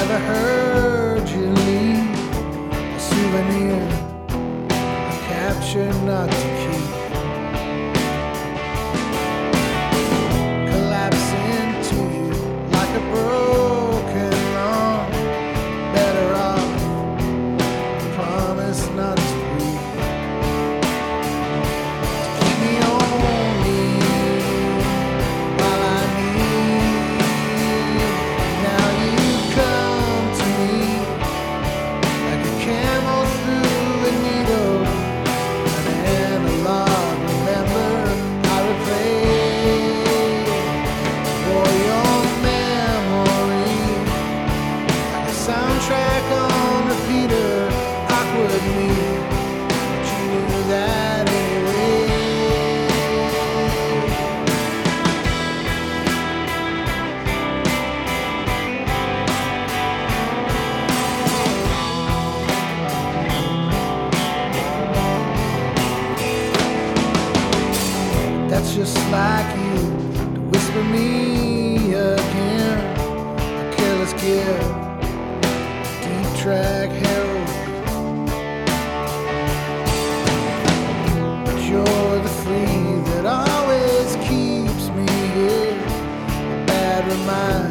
Never heard you leave a souvenir, a capture not to keep. Collapse into you like a broken arm. Better off, promise not to breathe. To keep me only while I need. Now you come to me like a camel through a needle, an analog. Remember, I replay for your memory like a soundtrack on repeater. Awkward me, but you knew that anyway. That's just like you to whisper me again. A careless gift, deep track herald. But you're the free that always keeps me here. A bad reminder.